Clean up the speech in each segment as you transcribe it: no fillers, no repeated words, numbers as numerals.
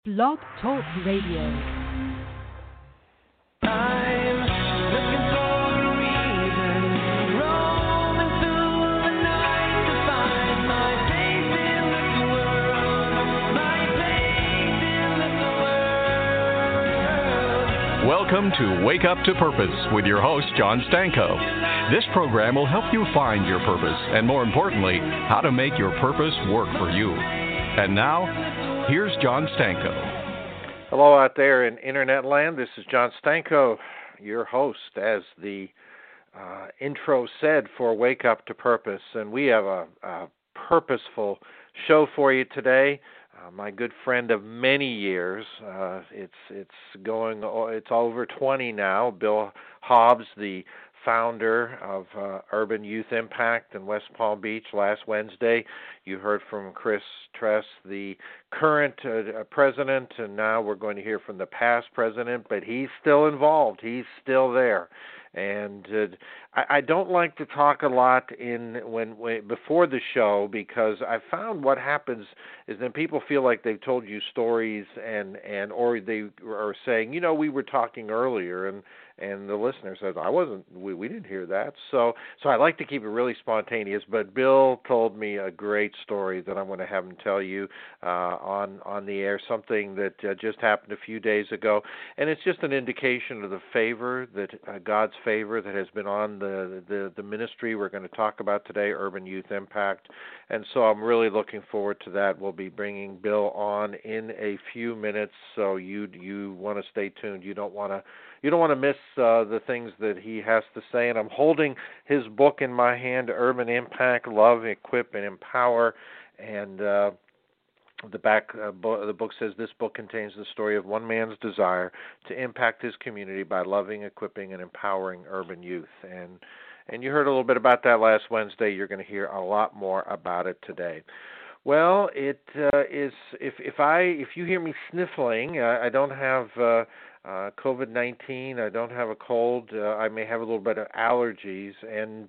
Blog Talk Radio. I'm looking for a reason, roaming through the night to find my place in this world, my place in this world. Welcome to Wake Up to Purpose with your host, John Stanko. This program will help you find your purpose and, more importantly, how to make your purpose work for you. And now, here's John Stanko. Hello out there in Internet land. This is John Stanko, your host, as the intro said, for Wake Up to Purpose. And we have a purposeful show for you today. My good friend of many years, it's over 20 now, Bill Hobbs, the founder of Urban Youth Impact in West Palm Beach. Last Wednesday, you heard from Chris Tress, the current president, and now we're going to hear from the past president, but he's still involved. He's still there. And I don't like to talk a lot when before the show, because I found what happens is then people feel like they've told you stories or they are saying, we were talking earlier, and the listener says, we didn't hear that. So I like to keep it really spontaneous, but Bill told me a great story that I'm going to have him tell you on the air, something that just happened a few days ago, and it's just an indication of the favor, that God's favor that has been on the ministry we're going to talk about today, Urban Youth Impact, and so I'm really looking forward to that. We'll be bringing Bill on in a few minutes, so you want to stay tuned. You don't want to miss the things that he has to say. And I'm holding his book in my hand, Urban Impact, Love, Equip, and Empower. And the back the book says, this book contains the story of one man's desire to impact his community by loving, equipping, and empowering urban youth. And you heard a little bit about that last Wednesday. You're going to hear a lot more about it today. Well, it is. If you hear me sniffling, I don't have COVID-19. I don't have a cold. I may have a little bit of allergies, and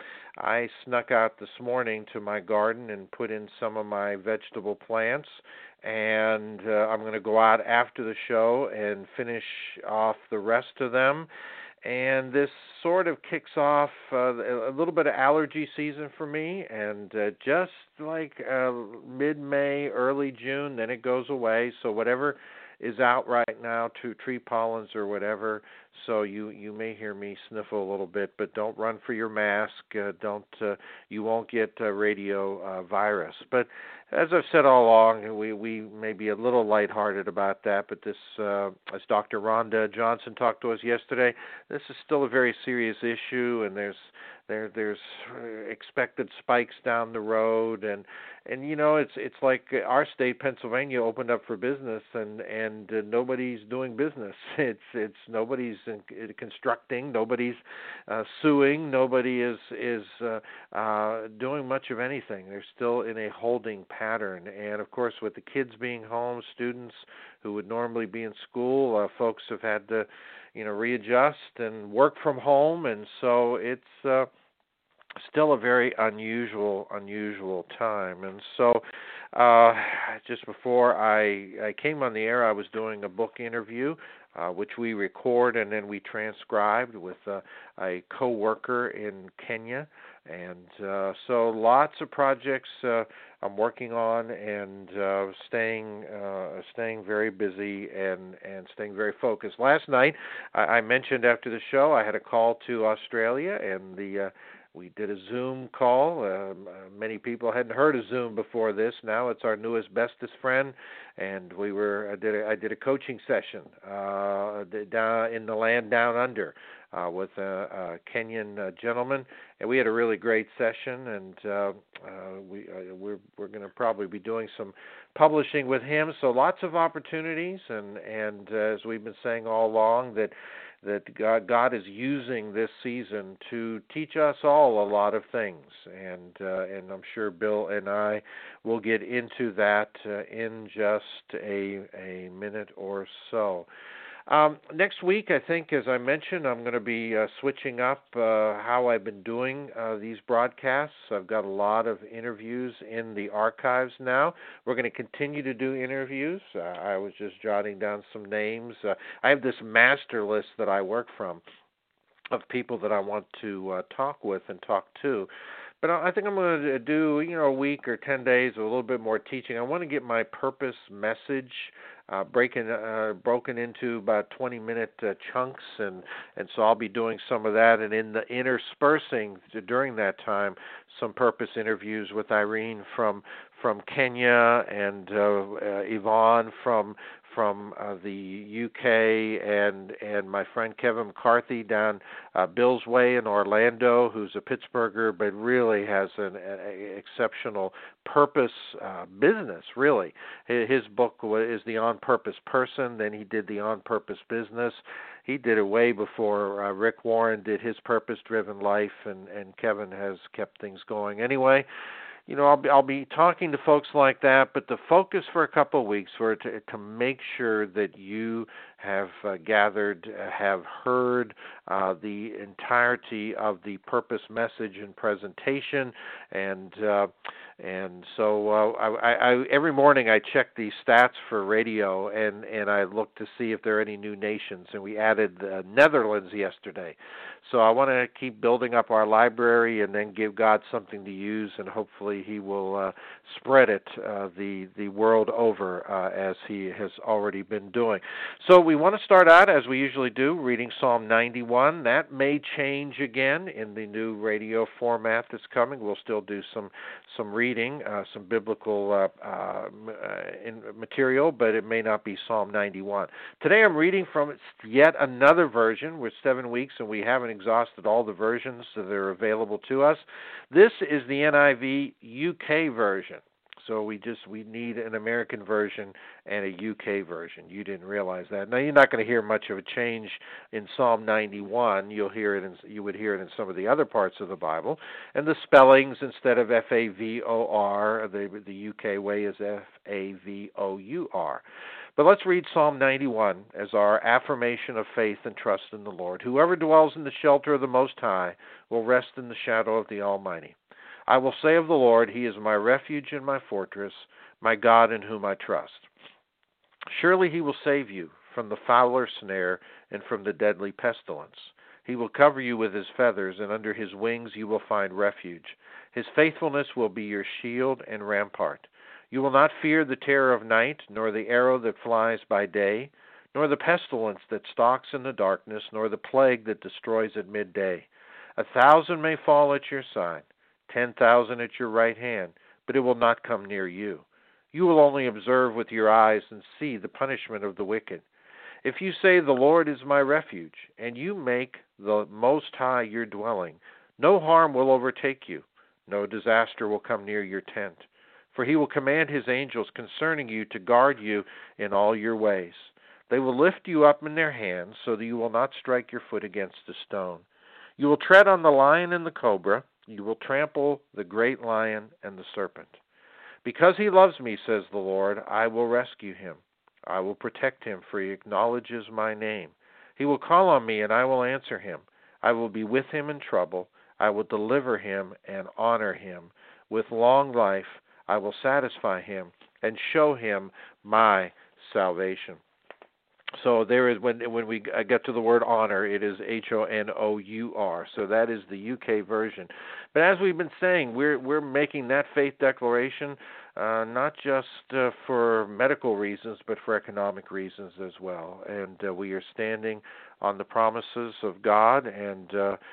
I snuck out this morning to my garden and put in some of my vegetable plants, and I'm going to go out after the show and finish off the rest of them. And this sort of kicks off a little bit of allergy season for me, and just like mid-May, early June, then it goes away. So whatever is out right now, to tree pollens or whatever, so you may hear me sniffle a little bit, but don't run for your mask. You won't get radio virus. But as I've said all along, we may be a little lighthearted about that, but this, as Dr. Rhonda Johnson talked to us yesterday, this is still a very serious issue, and there's expected spikes down the road, and it's like our state, Pennsylvania, opened up for business, and nobody's doing business. It's nobody's constructing, nobody's suing, nobody is doing much of anything. They're still in a holding pattern, and of course, with the kids being home, students who would normally be in school, folks have had to readjust and work from home, and so it's still a very unusual time. And so just before I came on the air, I was doing a book interview, which we record and then we transcribed with a co-worker in Kenya. And so lots of projects I'm working on, and staying very busy and staying very focused. Last night, I mentioned after the show, I had a call to Australia, and we did a Zoom call. Many people hadn't heard of Zoom before this. Now it's our newest, bestest friend, and I did a coaching session down in the land down under with a Kenyan gentleman, and we had a really great session. And we're going to probably be doing some publishing with him. So lots of opportunities, and as we've been saying all along, that God is using this season to teach us all a lot of things, and I'm sure Bill and I will get into that in just a minute or so. Next week, I think, as I mentioned, I'm going to be switching up how I've been doing these broadcasts. I've got a lot of interviews in the archives now. We're going to continue to do interviews. I was just jotting down some names. I have this master list that I work from of people that I want to talk with and talk to. But I think I'm going to do, a week or 10 days, a little bit more teaching. I want to get my purpose message broken into about 20-minute chunks, and so I'll be doing some of that, and in the interspersing during that time some purpose interviews with Irene from Kenya and Yvonne from the UK, and my friend Kevin McCarthy down Bill's Way in Orlando, who's a Pittsburgher but really has an exceptional purpose business, really. His book is The On Purpose Person, then he did The On Purpose Business. He did it way before Rick Warren did his purpose-driven life, and Kevin has kept things going. Anyway, I'll be talking to folks like that, but the focus for a couple of weeks were to make sure that you have gathered, have heard the entirety of the purpose message and presentation, and so I every morning I check the stats for radio, and I look to see if there are any new nations, and we added the Netherlands yesterday. So I want to keep building up our library and then give God something to use, and hopefully He will spread it the world over as He has already been doing. So we want to start out, as we usually do, reading Psalm 91. That may change again in the new radio format that's coming. We'll still do some reading, some biblical material, but it may not be Psalm 91. Today I'm reading from yet another version. We're 7 weeks, and we haven't exhausted all the versions that are available to us. This is the NIV UK version. So we need an American version and a UK version. You didn't realize that. Now, you're not going to hear much of a change in Psalm 91. You would hear it in some of the other parts of the Bible. And the spellings, instead of F-A-V-O-R, the UK way is F-A-V-O-U-R. But let's read Psalm 91 as our affirmation of faith and trust in the Lord. Whoever dwells in the shelter of the Most High will rest in the shadow of the Almighty. I will say of the Lord, He is my refuge and my fortress, my God in whom I trust. Surely He will save you from the fowler's snare and from the deadly pestilence. He will cover you with His feathers, and under His wings you will find refuge. His faithfulness will be your shield and rampart. You will not fear the terror of night, nor the arrow that flies by day, nor the pestilence that stalks in the darkness, nor the plague that destroys at midday. 1,000 may fall at your side, 10,000 at your right hand, but it will not come near you. You will only observe with your eyes and see the punishment of the wicked. If you say, the Lord is my refuge, and you make the Most High your dwelling, no harm will overtake you, no disaster will come near your tent. For He will command His angels concerning you to guard you in all your ways. They will lift you up in their hands so that you will not strike your foot against a stone. You will tread on the lion and the cobra. You will trample the great lion and the serpent. Because He loves me, says the Lord, I will rescue Him. I will protect Him, for He acknowledges my name. He will call on me, and I will answer Him. I will be with Him in trouble. I will deliver Him and honor Him. With long life I will satisfy Him and show Him my salvation. So there is, when we get to the word honor, it is H-O-N-O-U-R. So that is the UK version. But as we've been saying, we're making that faith declaration not just for medical reasons, but for economic reasons as well. And we are standing on the promises of God, and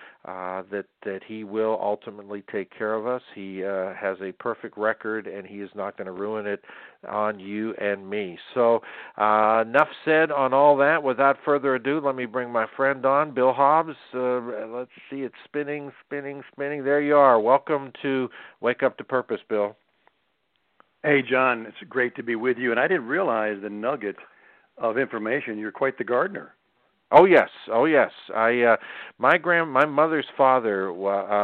that He will ultimately take care of us. He has a perfect record, and He is not going to ruin it on you and me. So enough said on all that. Without further ado, let me bring my friend on, Bill Hobbs. Let's see, it's spinning. There you are. Welcome to Wake Up to Purpose, Bill. Hey, John, it's great to be with you. And I didn't realize the nugget of information. You're quite the gardener. Oh yes. My mother's father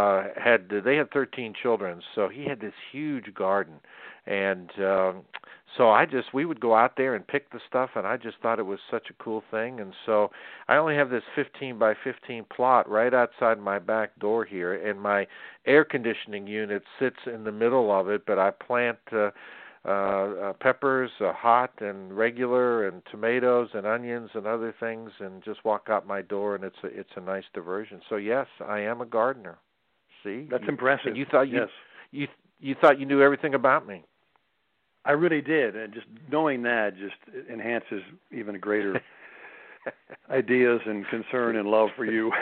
had 13 children, so he had this huge garden, and So we would go out there and pick the stuff, and I just thought it was such a cool thing. And so I only have this 15 by 15 plot right outside my back door here, and my air conditioning unit sits in the middle of it, but I plant peppers, hot and regular, and tomatoes and onions and other things, and just walk out my door, and it's a nice diversion. So yes, I am a gardener. See, that's impressive. You thought you thought you knew everything about me. I really did, and just knowing that just enhances even greater ideas and concern and love for you.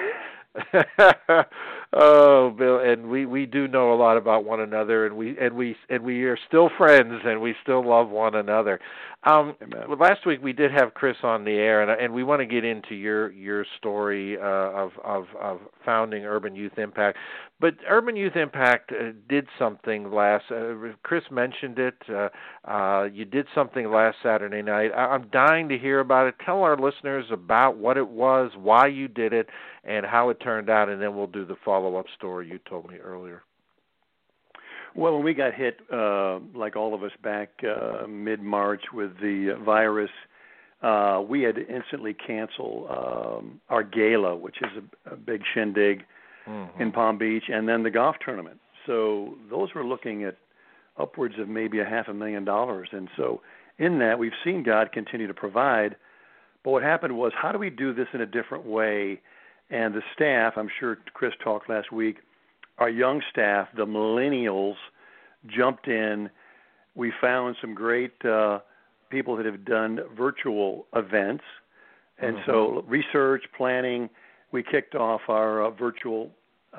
Oh, Bill, and we do know a lot about one another, and we are still friends, and we still love one another. Last week we did have Chris on the air, and we want to get into your story of founding Urban Youth Impact. But Urban Youth Impact did something last. Chris mentioned it. You did something last Saturday night. I'm dying to hear about it. Tell our listeners about what it was, why you did it, and how it turned out, and then we'll do the follow-up story you told me earlier. Well, when we got hit, like all of us back mid-March with the virus, we had to instantly cancel our gala, which is a big shindig in Palm Beach, and then the golf tournament. So those were looking at upwards of maybe $500,000. And so in that, we've seen God continue to provide. But what happened was, how do we do this in a different way? And the staff, I'm sure Chris talked last week, our young staff, the millennials, jumped in. We found some great people that have done virtual events. And so research, planning, we kicked off our virtual,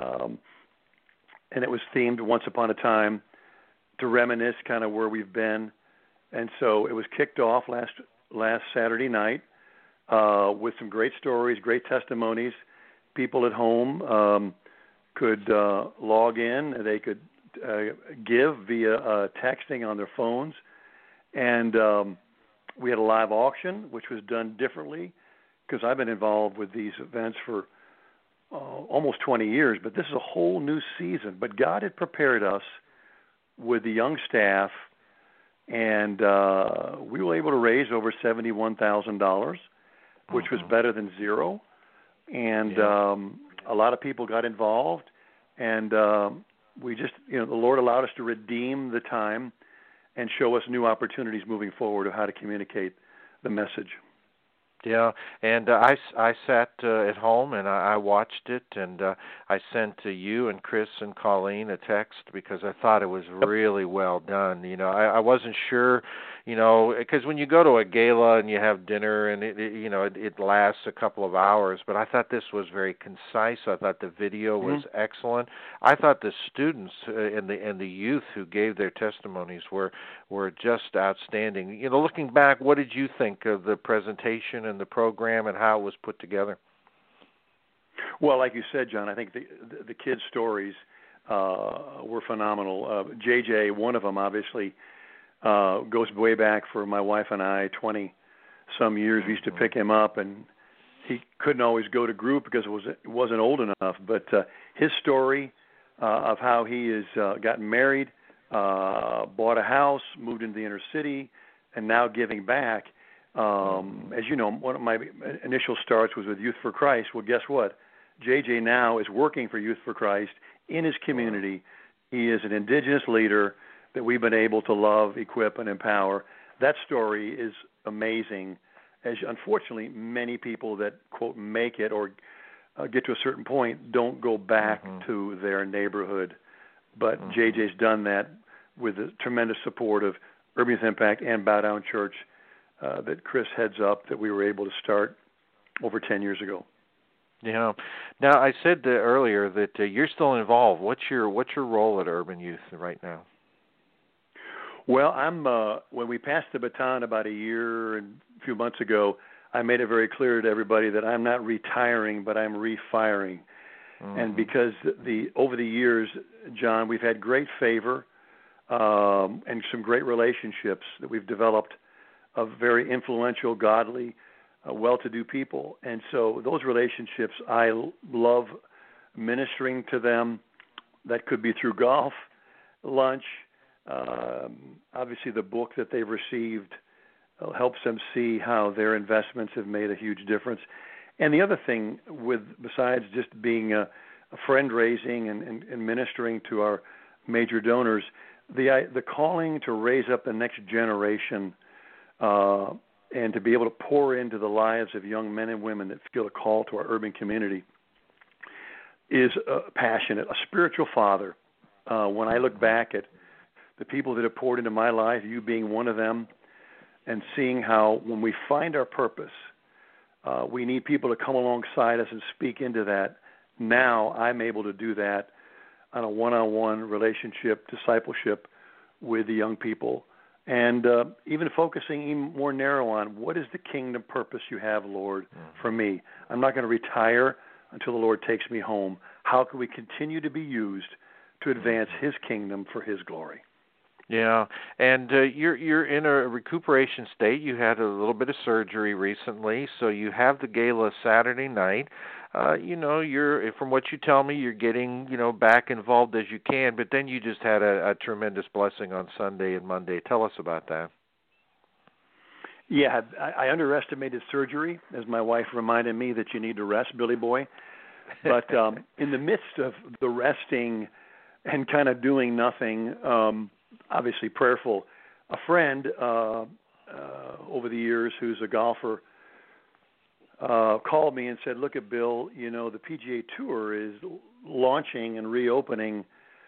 and it was themed Once Upon a Time to reminisce kind of where we've been. And so it was kicked off last Saturday night with some great stories, great testimonies. People at home could log in. They could give via texting on their phones. And we had a live auction, which was done differently, because I've been involved with these events for almost 20 years, but this is a whole new season. But God had prepared us with the young staff, and we were able to raise over $71,000, which was better than zero. And a lot of people got involved, and we just, the Lord allowed us to redeem the time and show us new opportunities moving forward of how to communicate the message. Yeah, and I sat at home and I watched it, and I sent to you and Chris and Colleen a text because I thought it was really well done. I wasn't sure, because when you go to a gala and you have dinner and it lasts a couple of hours, but I thought this was very concise. I thought the video was excellent. I thought the students and the youth who gave their testimonies were just outstanding. Looking back, what did you think of the presentation and the program and how it was put together? Well, like you said, John, I think the kids' stories were phenomenal. JJ, one of them, obviously, goes way back for my wife and I, 20-some years. We used to pick him up, and he couldn't always go to group because it wasn't old enough. But his story of how he has gotten married, bought a house, moved into the inner city, and now giving back. As you know, one of my initial starts was with Youth for Christ. Well, guess what? JJ now is working for Youth for Christ in his community. He is an indigenous leader that we've been able to love, equip, and empower. That story is amazing, as unfortunately many people that, quote, make it or get to a certain point don't go back to their neighborhood. But JJ's done that with the tremendous support of Urban Youth Impact and Bow Down Church that Chris heads up, that we were able to start over 10 years ago. Yeah. Now, I said earlier that you're still involved. What's your role at Urban Youth right now? Well, I'm when we passed the baton about a year and a few months ago, I made it very clear to everybody that I'm not retiring, but I'm refiring. And because over the years, John, we've had great favor and some great relationships that we've developed of very influential, godly, well-to-do people. And so those relationships, I love ministering to them. That could be through golf, lunch, Obviously, the book that they've received helps them see how their investments have made a huge difference. And the other thing, besides just being a friend raising and ministering to our major donors, the calling to raise up the next generation and to be able to pour into the lives of young men and women that feel a call to our urban community is passionate. A spiritual father. When I look back at the people that have poured into my life, you being one of them, and seeing how when we find our purpose, we need people to come alongside us and speak into that. Now I'm able to do that on a one-on-one relationship, discipleship with the young people, and even focusing even more narrow on what is the kingdom purpose you have, Lord, for me. I'm not going to retire until the Lord takes me home. How can we continue to be used to advance His kingdom for His glory? Yeah, and you're in a recuperation state. You had a little bit of surgery recently, so you have the gala Saturday night. You're, from what you tell me, you're getting back involved as you can. But then you just had a tremendous blessing on Sunday and Monday. Tell us about that. Yeah, I underestimated surgery, as my wife reminded me that you need to rest, Billy Boy. But in the midst of the resting and kind of doing nothing, obviously prayerful, a friend over the years who's a golfer called me and said, look at Bill, the PGA Tour is launching and reopening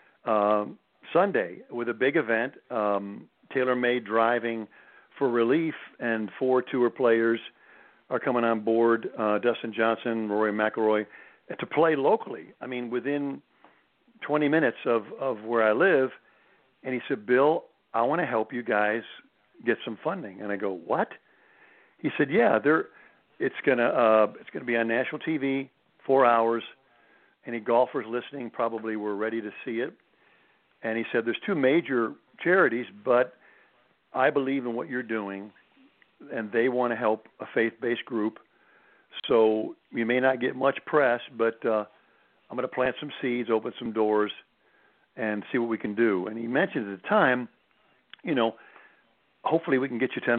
Sunday with a big event, tailor-made driving for relief, and 4 tour players are coming on board, Dustin Johnson, Rory McIlroy, to play locally. I mean, within 20 minutes of where I live. And he said, Bill, I want to help you guys get some funding. And I go, what? He said, yeah, it's gonna be on national TV, 4 hours. Any golfers listening probably were ready to see it. And he said, there's 2 major charities, but I believe in what you're doing, and they want to help a faith-based group. So you may not get much press, but I'm going to plant some seeds, open some doors, and see what we can do. And he mentioned at the time, hopefully we can get you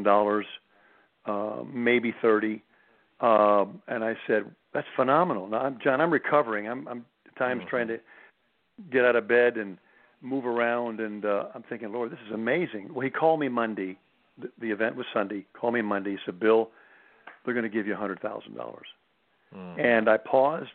$10,000, maybe 30. And I said, that's phenomenal. Now, John, I'm recovering. I'm at times trying to get out of bed and move around, and I'm thinking, Lord, this is amazing. Well, he called me Monday. The event was Sunday. Called me Monday. He said, Bill, they're going to give you $100,000. And I paused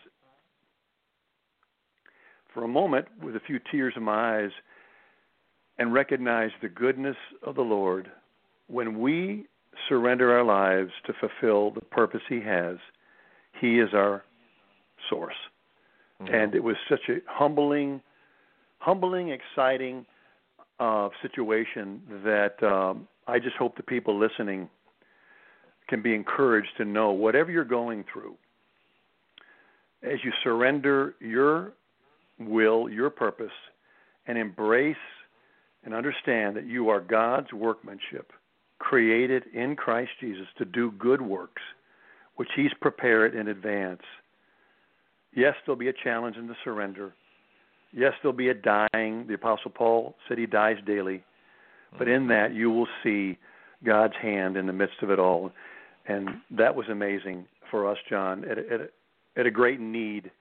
for a moment with a few tears in my eyes and recognized the goodness of the Lord. When we surrender our lives to fulfill the purpose He has, He is our source. And it was such a humbling, exciting situation that I just hope the people listening can be encouraged to know whatever you're going through, as you surrender your will, your purpose, and embrace and understand that you are God's workmanship, created in Christ Jesus to do good works, which He's prepared in advance. Yes, there'll be a challenge in the surrender. Yes, there'll be a dying. The Apostle Paul said he dies daily. But in that, you will see God's hand in the midst of it all. And that was amazing for us, John, at a great need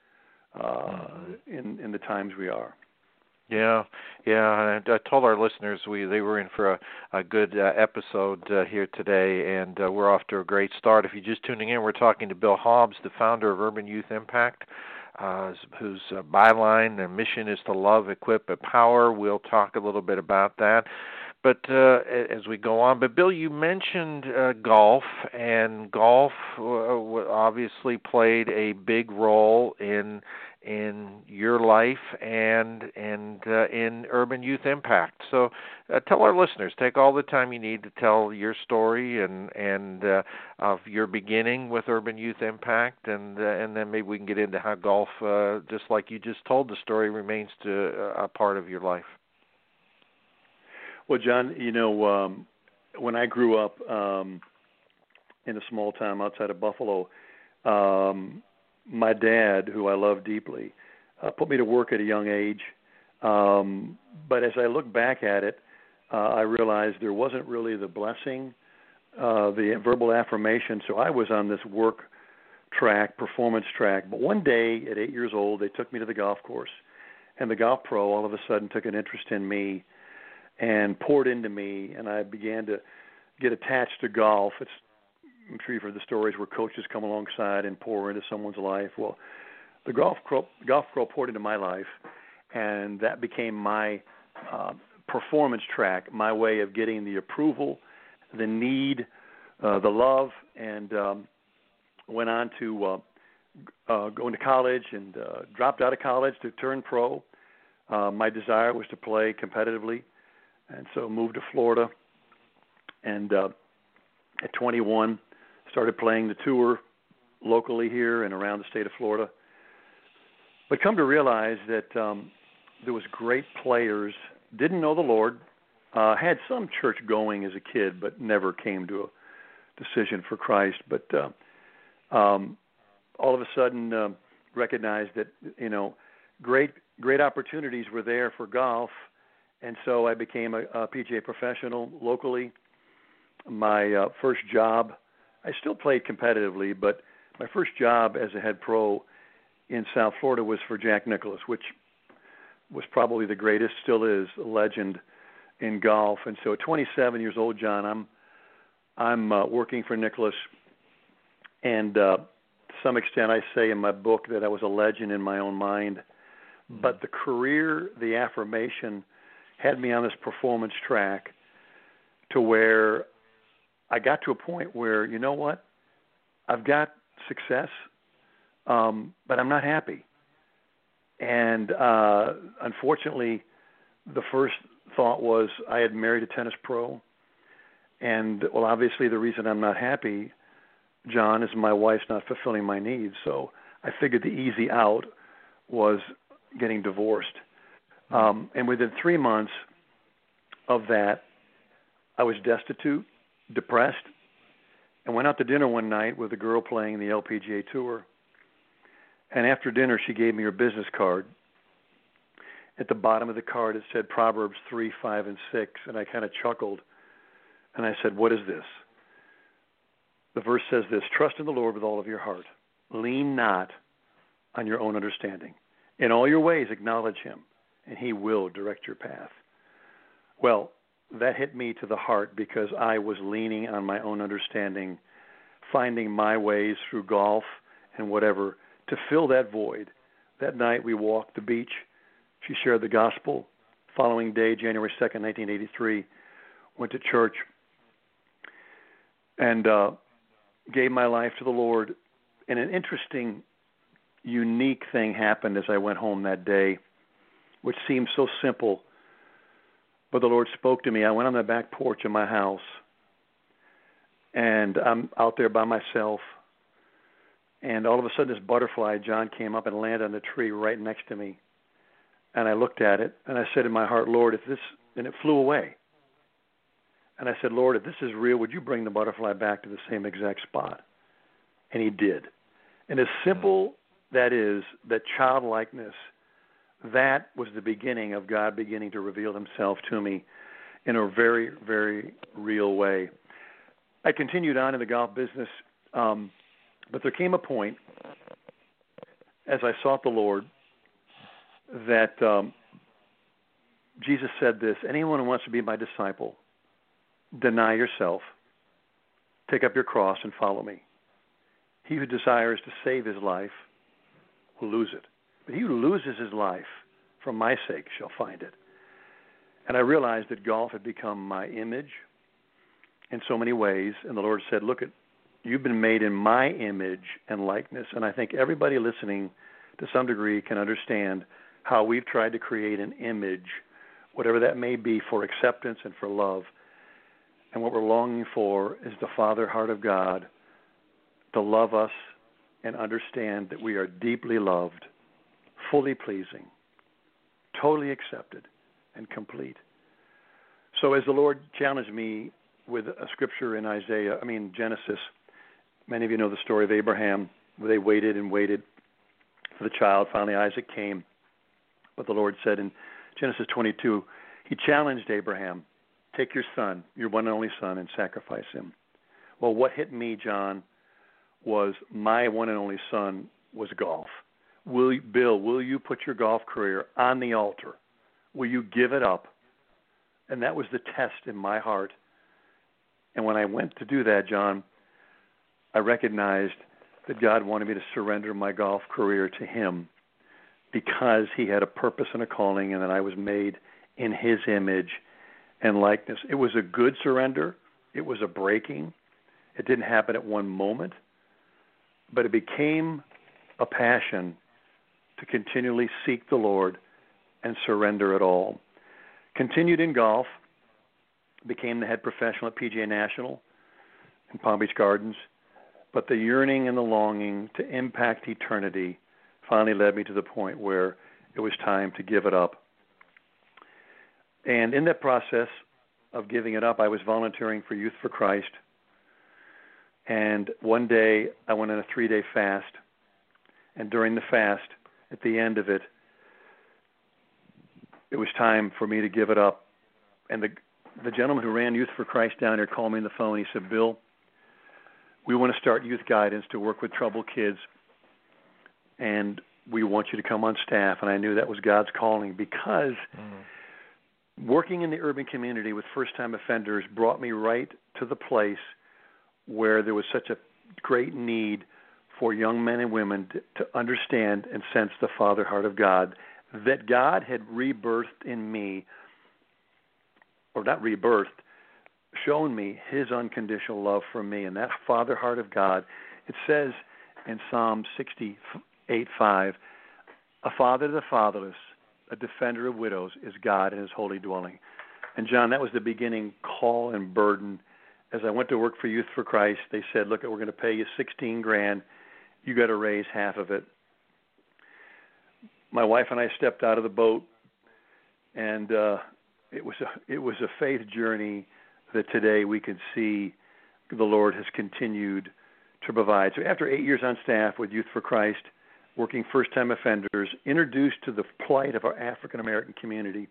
in the times we are. Yeah. I told our listeners they were in for a good episode here today, and we're off to a great start. If you're just tuning in, we're talking to Bill Hobbs, the founder of Urban Youth Impact, whose byline and mission is to love, equip, empower. We'll talk a little bit about that. But as we go on, but Bill, you mentioned golf, and golf obviously played a big role in your life and in Urban Youth Impact. So tell our listeners, take all the time you need to tell your story and of your beginning with Urban Youth Impact, and then maybe we can get into how golf, just like you just told the story, remains a part of your life. Well, John, when I grew up in a small town outside of Buffalo, my dad, who I love deeply, put me to work at a young age. But as I look back at it, I realized there wasn't really the blessing, the verbal affirmation. So I was on this work track, performance track. But one day at 8 years old, they took me to the golf course, and the golf pro all of a sudden took an interest in me and poured into me, and I began to get attached to golf. I'm sure you've heard the stories where coaches come alongside and pour into someone's life. Well, the golf pro poured into my life, and that became my performance track, my way of getting the approval, the need, the love, and went on to going to college and dropped out of college to turn pro. My desire was to play competitively, and so moved to Florida, and at 21 started playing the tour locally here and around the state of Florida. But come to realize that there was great players, didn't know the Lord, had some church going as a kid, but never came to a decision for Christ. But all of a sudden recognized that, great opportunities were there for golf, and so I became a PGA professional locally. My first job, I still played competitively, but my first job as a head pro in South Florida was for Jack Nicklaus, which was probably the greatest, still is, a legend in golf. And so at 27 years old, John, I'm working for Nicklaus, and to some extent I say in my book that I was a legend in my own mind. But the career, the affirmation, had me on this performance track to where I got to a point where, you know what, I've got success, but I'm not happy. And unfortunately, the first thought was I had married a tennis pro. And, well, obviously the reason I'm not happy, John, is my wife's not fulfilling my needs. So I figured the easy out was getting divorced. And within 3 months of that, I was destitute, depressed, and went out to dinner one night with a girl playing the LPGA Tour. And after dinner, she gave me her business card. At the bottom of the card, it said Proverbs 3, 5, and 6, and I kind of chuckled. And I said, what is this? The verse says this: trust in the Lord with all of your heart. Lean not on your own understanding. In all your ways, acknowledge him, and he will direct your path. Well, that hit me to the heart because I was leaning on my own understanding, finding my ways through golf and whatever to fill that void. That night we walked the beach. She shared the gospel. Following day, January 2nd, 1983, went to church and gave my life to the Lord. And an interesting, unique thing happened as I went home that day, which seemed so simple, but the Lord spoke to me. I went on the back porch of my house, and I'm out there by myself, and all of a sudden this butterfly, John, came up and landed on the tree right next to me. And I looked at it, and I said in my heart, Lord, if this, and it flew away. And I said, Lord, if this is real, would you bring the butterfly back to the same exact spot? And he did. And as simple that is, that childlikeness, that was the beginning of God beginning to reveal himself to me in a very, very real way. I continued on in the golf business, but there came a point, as I sought the Lord, that Jesus said this: anyone who wants to be my disciple, deny yourself, take up your cross, and follow me. He who desires to save his life will lose it. But he who loses his life for my sake shall find it. And I realized that golf had become my image in so many ways. And the Lord said, look, you've been made in my image and likeness. And I think everybody listening to some degree can understand how we've tried to create an image, whatever that may be, for acceptance and for love. And what we're longing for is the Father heart of God to love us and understand that we are deeply loved, fully pleasing, totally accepted, and complete. So as the Lord challenged me with a scripture in Genesis, many of you know the story of Abraham, where they waited and waited for the child. Finally, Isaac came. But the Lord said in Genesis 22, he challenged Abraham, take your son, your one and only son, and sacrifice him. Well, what hit me, John, was my one and only son was golf. Bill, will you put your golf career on the altar? Will you give it up? And that was the test in my heart. And when I went to do that, John, I recognized that God wanted me to surrender my golf career to him because he had a purpose and a calling, and that I was made in his image and likeness. It was a good surrender. It was a breaking. It didn't happen at one moment, but it became a passion to continually seek the Lord and surrender it all. Continued in golf, became the head professional at PGA National in Palm Beach Gardens, but the yearning and the longing to impact eternity finally led me to the point where it was time to give it up. And in that process of giving it up, I was volunteering for Youth for Christ. And one day I went on a 3-day fast. And during the fast, at the end of it, it was time for me to give it up. And the gentleman who ran Youth for Christ down there called me on the phone. He said, Bill, we want to start youth guidance to work with troubled kids, and we want you to come on staff. And I knew that was God's calling because working in the urban community with first-time offenders brought me right to the place where there was such a great need for young men and women to understand and sense the Father heart of God, that God had rebirthed in me, or not rebirthed, shown me his unconditional love for me. And that Father heart of God, it says in Psalm 68:5, a father to the fatherless, a defender of widows is God in his holy dwelling. And John, that was the beginning call and burden. As I went to work for Youth for Christ, they said, look, we're going to pay you $16,000. You got to raise half of it. My wife and I stepped out of the boat, and it was a faith journey that today we can see the Lord has continued to provide. So after 8 years on staff with Youth for Christ, working first-time offenders, introduced to the plight of our African-American community,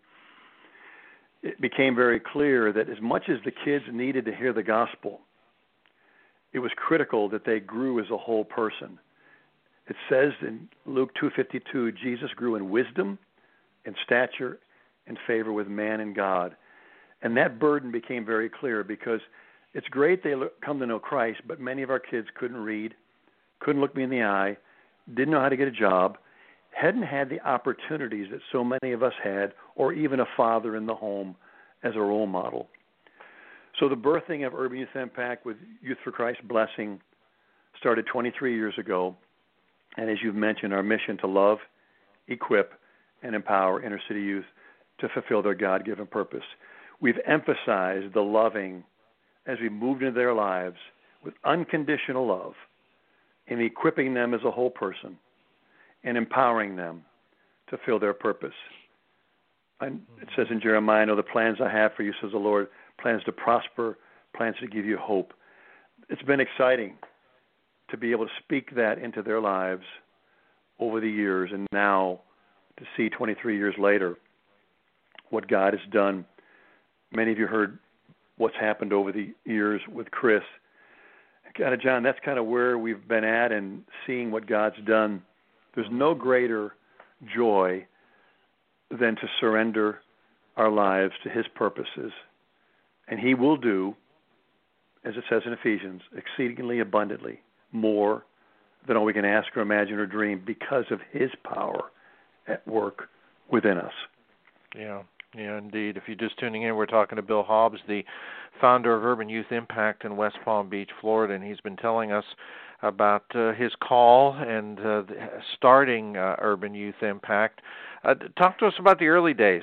it became very clear that as much as the kids needed to hear the gospel, it was critical that they grew as a whole person. It says in Luke 2:52, Jesus grew in wisdom and stature and favor with man and God. And that burden became very clear because it's great they come to know Christ, but many of our kids couldn't read, couldn't look me in the eye, didn't know how to get a job, hadn't had the opportunities that so many of us had, or even a father in the home as a role model. So the birthing of Urban Youth Impact with Youth for Christ Blessing started 23 years ago. And as you've mentioned, our mission to love, equip, and empower inner city youth to fulfill their God-given purpose. We've emphasized the loving as we moved into their lives with unconditional love, and equipping them as a whole person and empowering them to fulfill their purpose. And it says in Jeremiah, I know the plans I have for you, says the Lord, plans to prosper, plans to give you hope. It's been exciting to be able to speak that into their lives over the years, and now to see 23 years later what God has done. Many of you heard what's happened over the years with Chris. Kind of, John, that's kind of where we've been at and seeing what God's done. There's no greater joy than to surrender our lives to his purposes. And he will do, as it says in Ephesians, exceedingly abundantly more than all we can ask or imagine or dream because of his power at work within us. Yeah, indeed. If you're just tuning in, we're talking to Bill Hobbs, the founder of Urban Youth Impact in West Palm Beach, Florida, and he's been telling us about his call and starting Urban Youth Impact. Talk to us about the early days.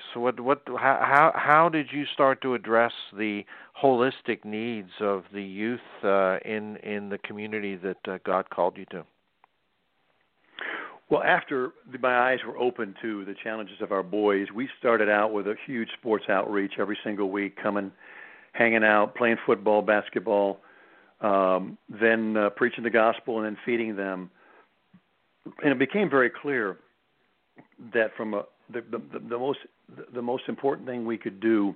How did you start to address the holistic needs of the youth in the community that God called you to? Well, after my eyes were open to the challenges of our boys, we started out with a huge sports outreach every single week, coming, hanging out, playing football, basketball, then preaching the gospel and then feeding them. And it became very clear that from the most important thing we could do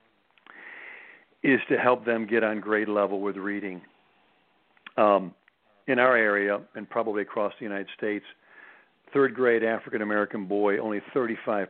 is to help them get on grade level with reading. In our area, and probably across the United States, third grade African American boy, only 35%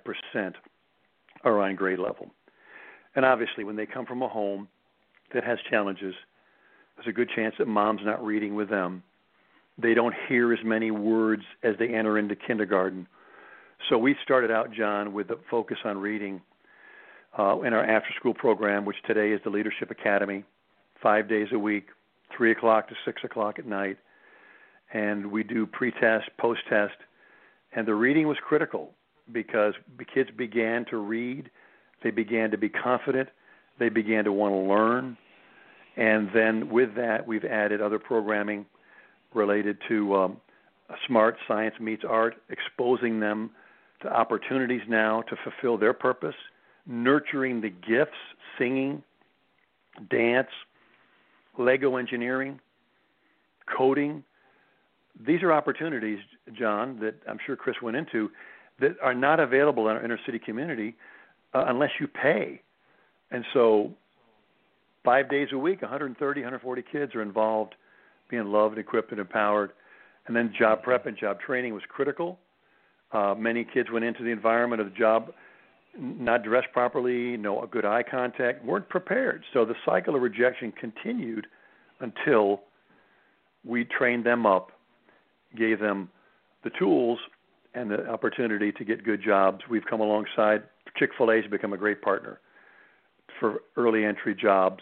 are on grade level. And obviously, when they come from a home that has challenges, there's a good chance that mom's not reading with them. They don't hear as many words as they enter into kindergarten. So we started out, John, with the focus on reading in our after-school program, which today is the Leadership Academy, 5 days a week, 3 o'clock to 6 o'clock at night. And we do pre-test, post-test. And the reading was critical because the kids began to read. They began to be confident. They began to want to learn. And then with that, we've added other programming related to Smart Science Meets Art, exposing them to opportunities now to fulfill their purpose, nurturing the gifts, singing, dance, Lego engineering, coding. These are opportunities, John, that I'm sure Chris went into, that are not available in our inner city community unless you pay. And so 5 days a week, 130, 140 kids are involved, being loved, equipped, and empowered. And then job prep and job training was critical. Many kids went into the environment of the job not dressed properly, no good eye contact, weren't prepared. So the cycle of rejection continued until we trained them up, gave them the tools and the opportunity to get good jobs. We've come alongside. Chick-fil-A has become a great partner for early entry jobs.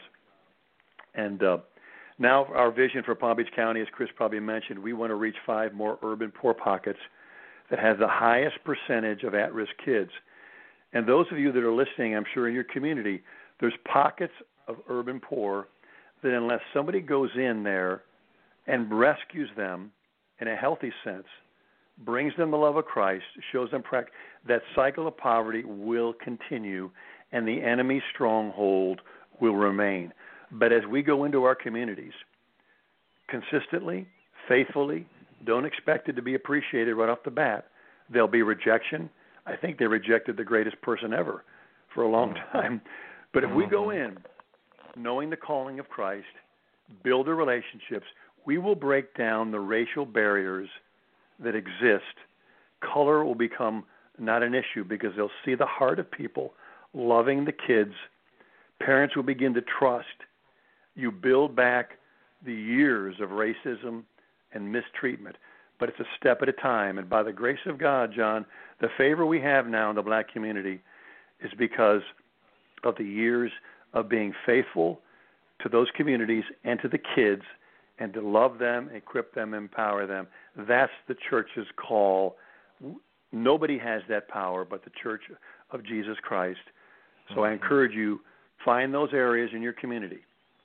And now our vision for Palm Beach County, as Chris probably mentioned, we want to reach 5 more urban poor pockets that have the highest percentage of at-risk kids. And those of you that are listening, I'm sure in your community, there's pockets of urban poor that unless somebody goes in there and rescues them in a healthy sense, brings them the love of Christ, shows them that cycle of poverty will continue and the enemy's stronghold will remain. But as we go into our communities consistently, faithfully, don't expect it to be appreciated right off the bat. There'll be rejection. I think they rejected the greatest person ever for a long time. But if we go in knowing the calling of Christ, build the relationships, we will break down the racial barriers that exist. Color will become not an issue because they'll see the heart of people loving the kids. Parents will begin to trust. You build back the years of racism and mistreatment, but it's a step at a time. And by the grace of God, John, the favor we have now in the black community is because of the years of being faithful to those communities and to the kids and to love them, equip them, empower them. That's the church's call. Nobody has that power but the Church of Jesus Christ. So I encourage you, find those areas in your community.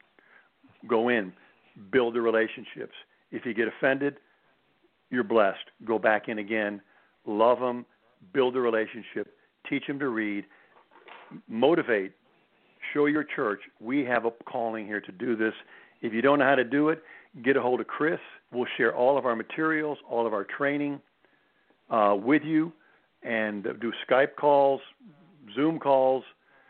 Go in, build the relationships. If you get offended, you're blessed. Go back in again, love them, build a relationship, teach them to read, motivate, show your church, we have a calling here to do this. If you don't know how to do it, get a hold of Chris. We'll share all of our materials, all of our training with you, and do Skype calls, Zoom calls.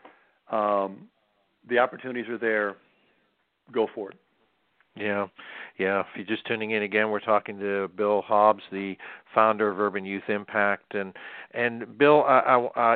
The opportunities are there. Go for it. Yeah. If you're just tuning in again, we're talking to Bill Hobbs, the founder of Urban Youth Impact, and Bill, I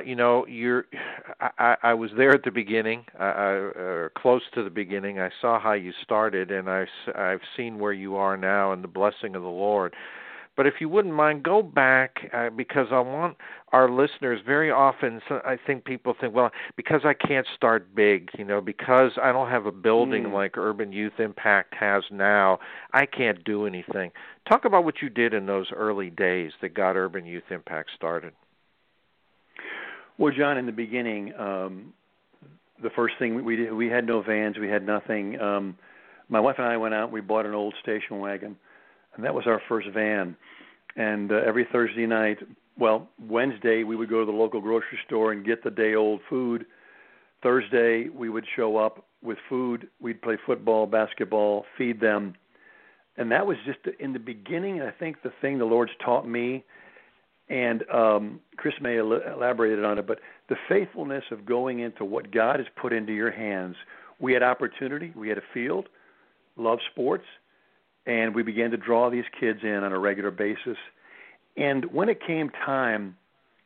was there at the beginning, close to the beginning. I saw how you started, and I've seen where you are now, and the blessing of the Lord. But if you wouldn't mind, go back because I want our listeners, very often I think people think, well, because I can't start big, because I don't have a building like Urban Youth Impact has now, I can't do anything. Talk about what you did in those early days that got Urban Youth Impact started. Well, John, in the beginning, the first thing we did, we had no vans, we had nothing. My wife and I went out and we bought an old station wagon. And that was our first van. And every Thursday night, Wednesday, we would go to the local grocery store and get the day-old food. Thursday, we would show up with food. We'd play football, basketball, feed them. And that was just in the beginning, I think, the thing the Lord's taught me And Chris may elaborated on it, but the faithfulness of going into what God has put into your hands. We had opportunity. We had a field, love sports, and we began to draw these kids in on a regular basis. And when it came time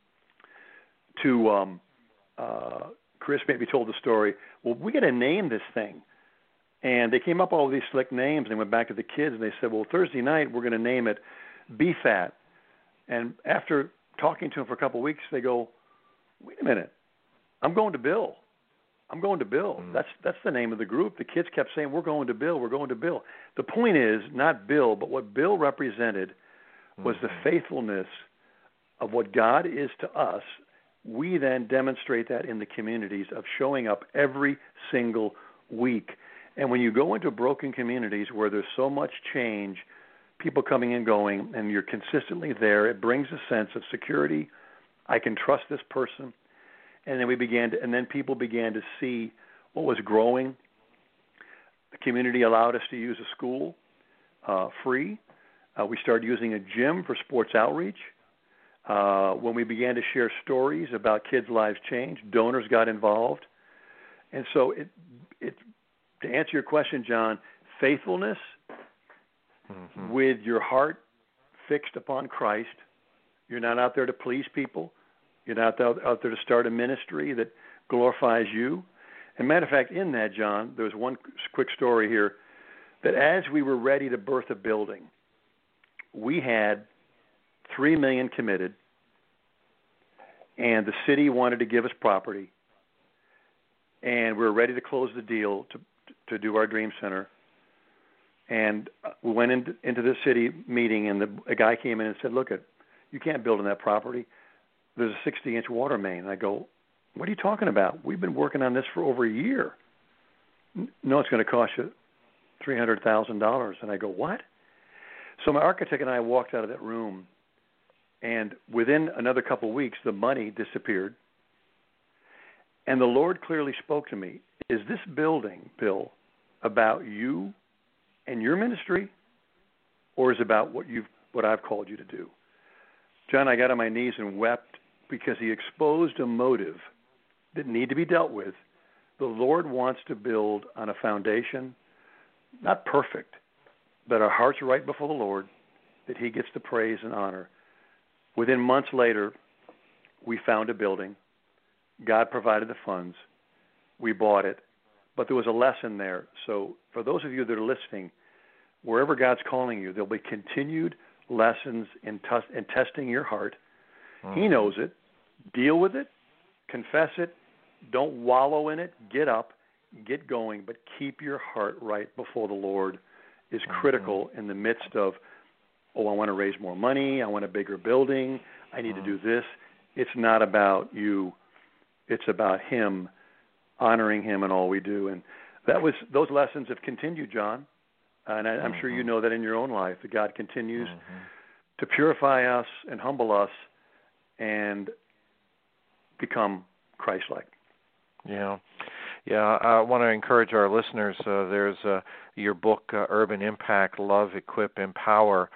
to, Chris maybe told the story, well, we got to name this thing. And they came up with all these slick names, and they went back to the kids, and they said, well, Thursday night we're going to name it BFAT. And after talking to them for a couple of weeks, they go, wait a minute, I'm going to Bill. I'm going to Bill. That's the name of the group. The kids kept saying, we're going to Bill, we're going to Bill. The point is not Bill, but what Bill represented was the faithfulness of what God is to us. We then demonstrate that in the communities of showing up every single week. And when you go into broken communities where there's so much change, people coming and going, and you're consistently there, it brings a sense of security. I can trust this person. And then people began to see what was growing. The community allowed us to use a school free. We started using a gym for sports outreach. When we began to share stories about kids' lives changed, donors got involved. And so to answer your question, John, faithfulness with your heart fixed upon Christ. You're not out there to please people. You're not out there to start a ministry that glorifies you. And matter of fact, in that, John, there's one quick story here, that as we were ready to birth a building, we had $3 million committed, and the city wanted to give us property, and we were ready to close the deal to do our dream center. And we went into the city meeting, and a guy came in and said, look, you can't build on that property. There's a 60-inch water main. And I go, what are you talking about? We've been working on this for over a year. No, it's going to cost you $300,000. And I go, what? So my architect and I walked out of that room, and within another couple of weeks, the money disappeared. And the Lord clearly spoke to me, is this building, Bill, about you and your ministry, or is it about what I've called you to do? John, I got on my knees and wept because he exposed a motive that need to be dealt with. The Lord wants to build on a foundation, not perfect, but our hearts are right before the Lord, that he gets the praise and honor. Within months later, we found a building. God provided the funds. We bought it. But there was a lesson there. So for those of you that are listening, wherever God's calling you, there'll be continued lessons in testing your heart. He knows it. Deal with it. Confess it. Don't wallow in it. Get up. Get going. But keep your heart right before the Lord is critical in the midst of, I want to raise more money. I want a bigger building. I need to do this. It's not about you. It's about him, honoring him in all we do. And those lessons have continued, John. And I'm sure you know that in your own life, that God continues to purify us and humble us and become Christ-like. Yeah. I want to encourage our listeners. There's your book, Urban Impact, Love, Equip, Empower,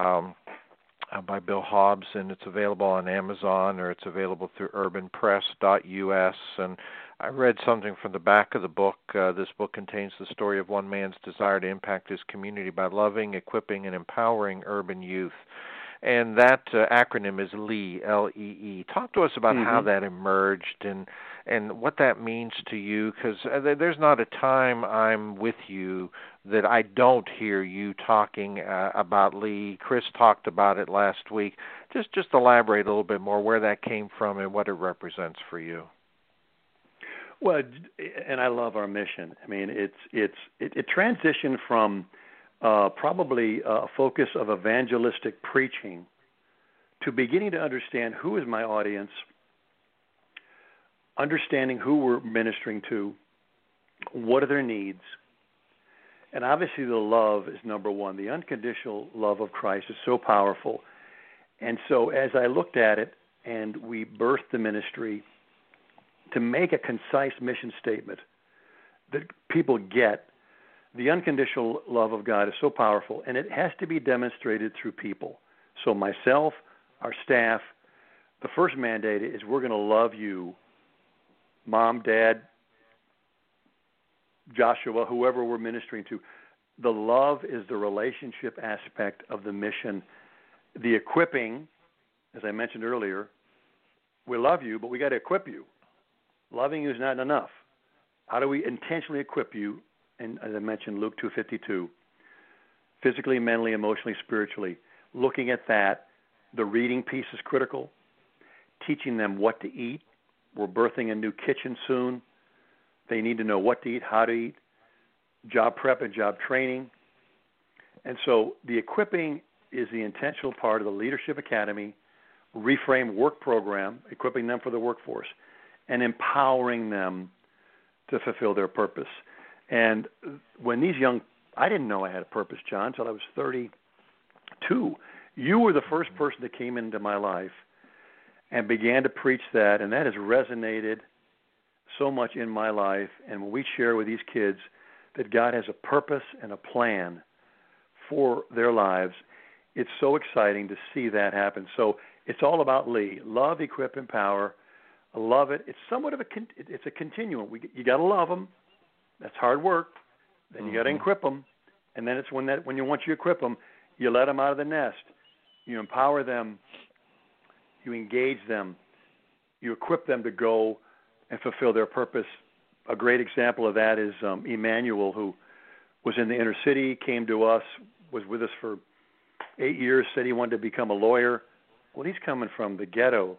by Bill Hobbs, and it's available on Amazon, or it's available through urbanpress.us. And I read something from the back of the book. This book contains the story of one man's desire to impact his community by loving, equipping, and empowering urban youth. And that acronym is LEE, L-E-E. Talk to us about how that emerged and what that means to you, because there's not a time I'm with you that I don't hear you talking about LEE. Chris talked about it last week. Just elaborate a little bit more where that came from and what it represents for you. Well, and I love our mission. I mean, it transitioned from probably a focus of evangelistic preaching to beginning to understand who is my audience, understanding who we're ministering to, what are their needs. And obviously the love is number one. The unconditional love of Christ is so powerful. And so as I looked at it and we birthed the ministry, to make a concise mission statement that people get, the unconditional love of God is so powerful, and it has to be demonstrated through people. So myself, our staff, the first mandate is we're going to love you, Mom, Dad, Joshua, whoever we're ministering to. The love is the relationship aspect of the mission. The equipping, as I mentioned earlier, we love you, but we got to equip you. Loving you is not enough. How do we intentionally equip you? And as I mentioned, Luke 2:52, physically, mentally, emotionally, spiritually. Looking at that, the reading piece is critical. Teaching them what to eat. We're birthing a new kitchen soon. They need to know what to eat, how to eat, job prep and job training. And so the equipping is the intentional part of the Leadership Academy, Reframe work program, equipping them for the workforce, and empowering them to fulfill their purpose. And when these I didn't know I had a purpose, John, until I was 32. You were the first person that came into my life and began to preach that, and that has resonated so much in my life. And when we share with these kids that God has a purpose and a plan for their lives, it's so exciting to see that happen. So it's all about Lee. Love, equip, empower. I love it. It's somewhat of it's a continuum. You got to love them. That's hard work. Then you got to equip them. And then it's once you equip them, you let them out of the nest. You empower them. You engage them. You equip them to go and fulfill their purpose. A great example of that is Emmanuel, who was in the inner city, came to us, was with us for 8 years, said he wanted to become a lawyer. Well, he's coming from the ghetto.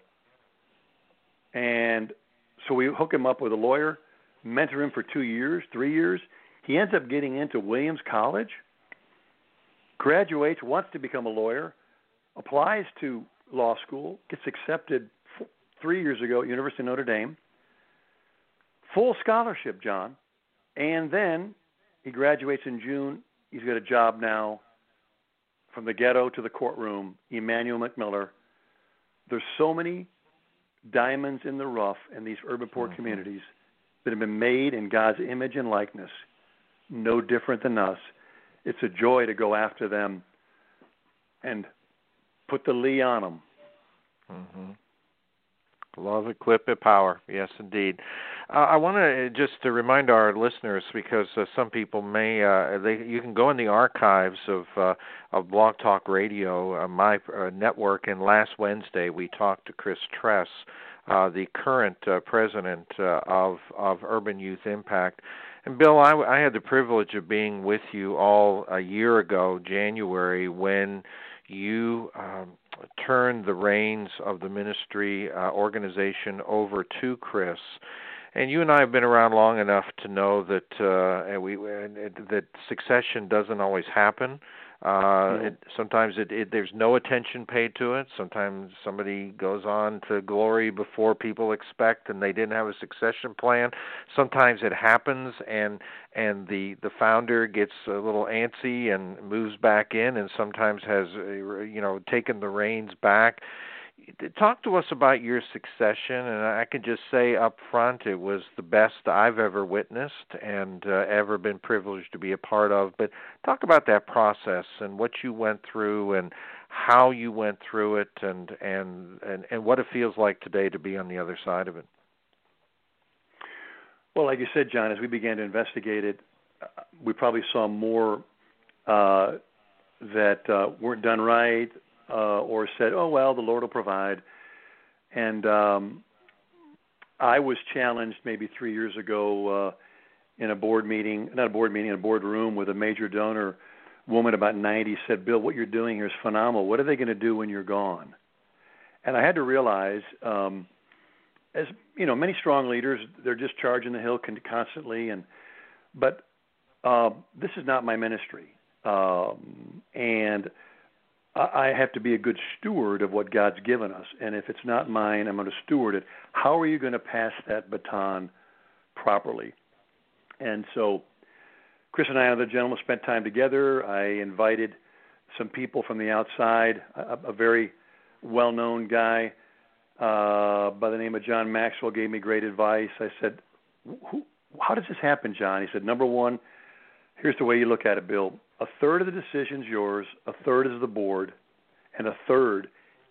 And so we hook him up with a lawyer, mentor him for 2 years, 3 years. He ends up getting into Williams College, graduates, wants to become a lawyer, applies to law school, gets accepted 3 years ago at University of Notre Dame. Full scholarship, John. And then he graduates in June. He's got a job now from the ghetto to the courtroom, Emmanuel McMiller. There's so many diamonds in the rough in these urban poor communities that have been made in God's image and likeness, no different than us. It's a joy to go after them and put the Lee on them. Love, equip, empower. Yes, indeed. I want to just to remind our listeners, because some people may, you can go in the archives of Blog Talk Radio, my network, and last Wednesday we talked to Chris Tress, the current president of Urban Youth Impact. And Bill, I had the privilege of being with you all a year ago, January, when you turned the reins of the ministry organization over to Chris. And you and I have been around long enough to know that that succession doesn't always happen. Sometimes there's no attention paid to it. Sometimes somebody goes on to glory before people expect, and they didn't have a succession plan. Sometimes it happens, and the founder gets a little antsy and moves back in, and sometimes has taken the reins back. Talk to us about your succession, and I can just say up front it was the best I've ever witnessed and ever been privileged to be a part of. But talk about that process and what you went through and how you went through it and what it feels like today to be on the other side of it. Well, like you said, John, as we began to investigate it, we probably saw more that weren't done right, or said, oh, well, the Lord will provide. And I was challenged maybe 3 years ago in a boardroom with a major donor woman about 90, said, Bill, what you're doing here is phenomenal. What are they going to do when you're gone? And I had to realize, as you know, many strong leaders, they're just charging the hill constantly. But this is not my ministry. And I have to be a good steward of what God's given us. And if it's not mine, I'm going to steward it. How are you going to pass that baton properly? And so Chris and I and the gentleman spent time together. I invited some people from the outside, a very well-known guy by the name of John Maxwell gave me great advice. I said, how does this happen, John? He said, number one, here's the way you look at it, Bill. A third of the decision's yours, a third is the board, and a third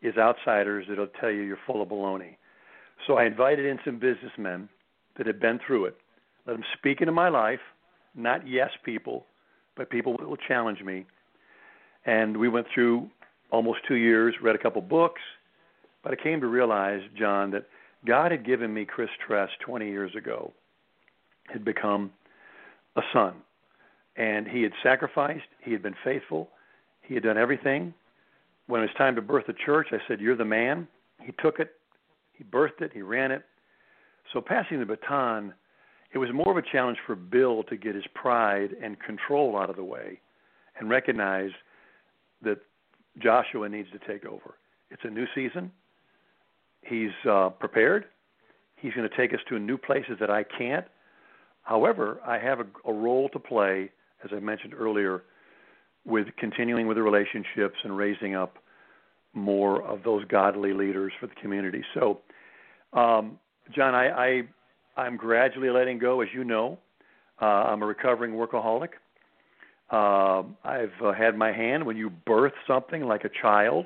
is outsiders that'll tell you you're full of baloney. So I invited in some businessmen that had been through it, let them speak into my life, not yes people, but people that will challenge me. And we went through almost 2 years, read a couple books, but I came to realize, John, that God had given me Chris Tress 20 years ago, had become a son. And he had sacrificed, he had been faithful, he had done everything. When it was time to birth the church, I said, "You're the man." He took it, he birthed it, he ran it. So passing the baton, it was more of a challenge for Bill to get his pride and control out of the way and recognize that Joshua needs to take over. It's a new season. He's prepared. He's going to take us to new places that I can't. However, I have a role to play, as I mentioned earlier, with continuing with the relationships and raising up more of those godly leaders for the community. So, John, I'm gradually letting go, as you know. I'm a recovering workaholic. I've had my hand when you birth something like a child.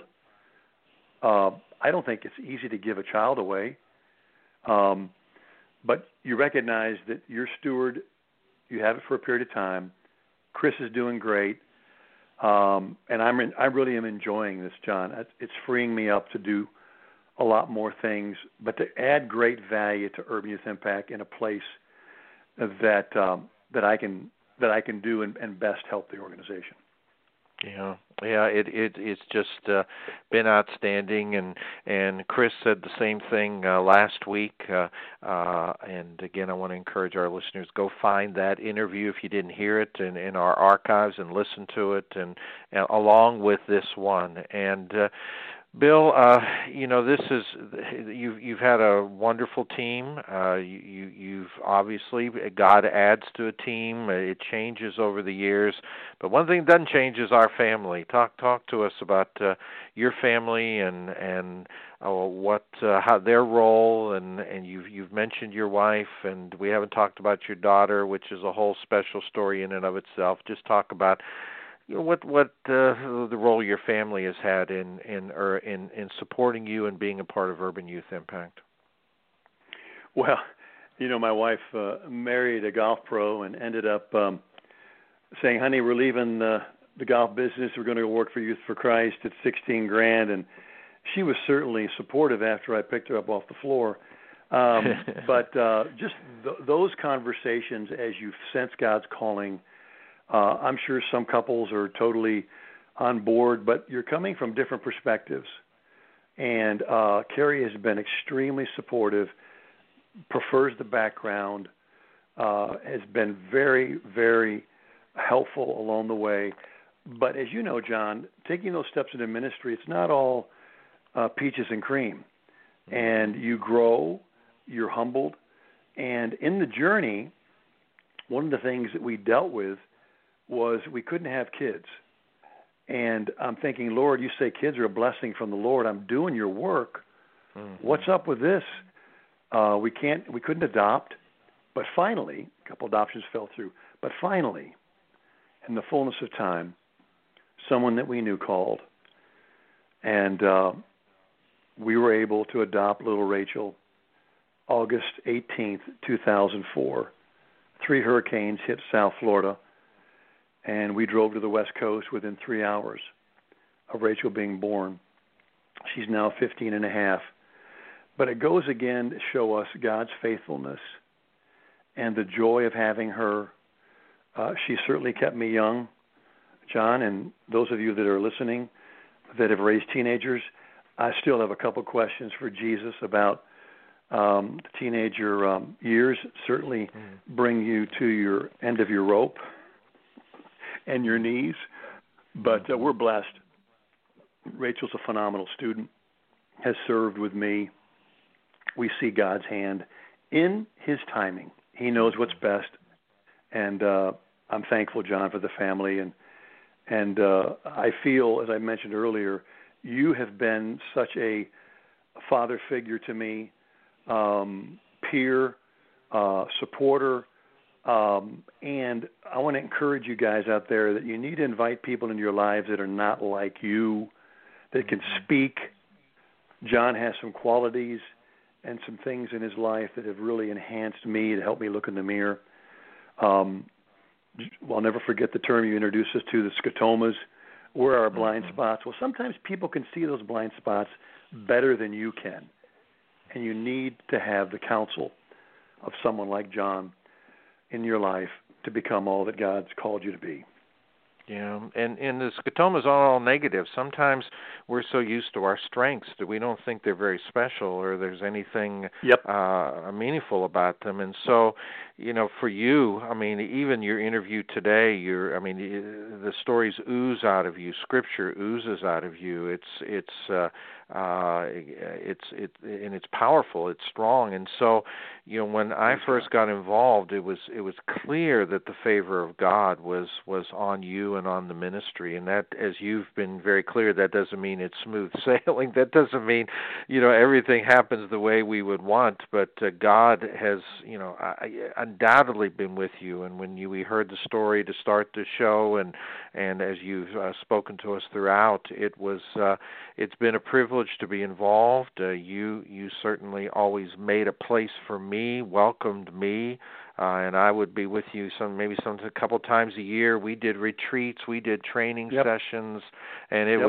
I don't think it's easy to give a child away. But you recognize that your steward, you have it for a period of time. Chris is doing great. And I really am enjoying this, John. It's freeing me up to do a lot more things, but to add great value to Urban Youth Impact in a place that I can do and best help the organization. Yeah, it's just been outstanding, and Chris said the same thing last week. And again, I want to encourage our listeners, go find that interview if you didn't hear it in our archives and listen to it, and along with this one. And Bill, this is you've had a wonderful team. You've obviously, God adds to a team. It changes over the years, but one thing that doesn't change is our family. Talk to us about your family and how their role, and you've mentioned your wife, and we haven't talked about your daughter, which is a whole special story in and of itself. Just talk about what the role your family has had in supporting you and being a part of Urban Youth Impact. Well, my wife married a golf pro and ended up saying, "Honey, we're leaving the golf business. We're going to work for Youth for Christ. It's $16,000." And she was certainly supportive after I picked her up off the floor. But just those conversations, as you sense God's calling. I'm sure some couples are totally on board, but you're coming from different perspectives. And Carrie has been extremely supportive, prefers the background, has been very, very helpful along the way. But as you know, John, taking those steps into ministry, it's not all peaches and cream. And you grow, you're humbled. And in the journey, one of the things that we dealt with was we couldn't have kids. And I'm thinking, Lord, you say kids are a blessing from the Lord. I'm doing your work. Mm-hmm. What's up with this? We couldn't adopt. But finally, a couple adoptions fell through. But finally, in the fullness of time, someone that we knew called. And we were able to adopt little Rachel August 18th, 2004. 3 hurricanes hit South Florida. And we drove to the West Coast within 3 hours of Rachel being born. She's now 15 and a half. But it goes again to show us God's faithfulness and the joy of having her. She certainly kept me young, John, and those of you that are listening that have raised teenagers, I still have a couple questions for Jesus about the teenager years. Certainly bring you to your end of your rope and your knees, but we're blessed. Rachel's a phenomenal student, has served with me. We see God's hand in his timing. He knows what's best, and I'm thankful, John, for the family, and I feel, as I mentioned earlier, you have been such a father figure to me, peer, supporter. And I want to encourage you guys out there that you need to invite people into your lives that are not like you, that can speak John has some qualities and some things in his life that have really enhanced me, to help me look in the mirror. I'll never forget the term you introduced us to, the scotomas. Where are our blind spots? Well, sometimes people can see those blind spots better than you can, and you need to have the counsel of someone like John in your life to become all that God's called you to be. Yeah, and the scotomas are all negative. Sometimes we're so used to our strengths that we don't think they're very special or there's anything meaningful about them. And so, for you, I mean, even your interview today, the stories ooze out of you. Scripture oozes out of you. It's powerful. It's strong. And so, when I first got involved, it was clear that the favor of God was on you and on the ministry. And that, as you've been very clear, that doesn't mean it's smooth sailing. That doesn't mean, everything happens the way we would want. But God has, undoubtedly been with you. And when we heard the story to start the show, and as you've spoken to us throughout, it's been a privilege to be involved. You certainly always made a place for me, welcomed me. And I would be with you a couple times a year. We did retreats, we did training sessions, and it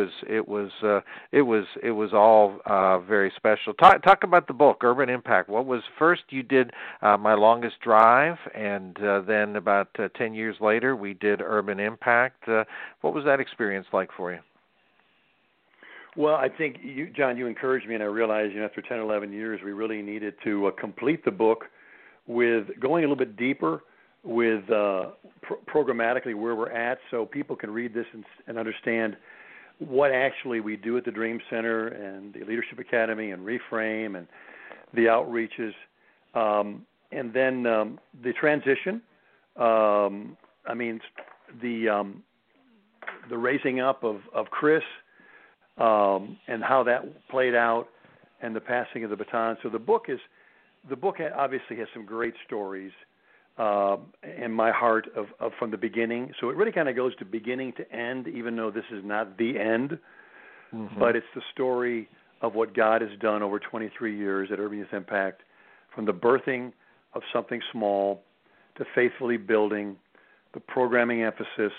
was all very special. Talk about the book, Urban Impact. What was first? You did My Longest Drive, and then about 10 years later, we did Urban Impact. What was that experience like for you? Well, I think, John, you encouraged me, and I realized after 10, 11 years, we really needed to complete the book with going a little bit deeper with programmatically where we're at, so people can read this and understand what actually we do at the Dream Center and the Leadership Academy and Reframe and the outreaches. And then the transition, the raising up of Chris and how that played out, and the passing of the baton. So the book obviously has some great stories in my heart of from the beginning. So it really kind of goes to beginning to end, even though this is not the end. Mm-hmm. But it's the story of what God has done over 23 years at Urban Youth Impact, from the birthing of something small to faithfully building, the programming emphasis,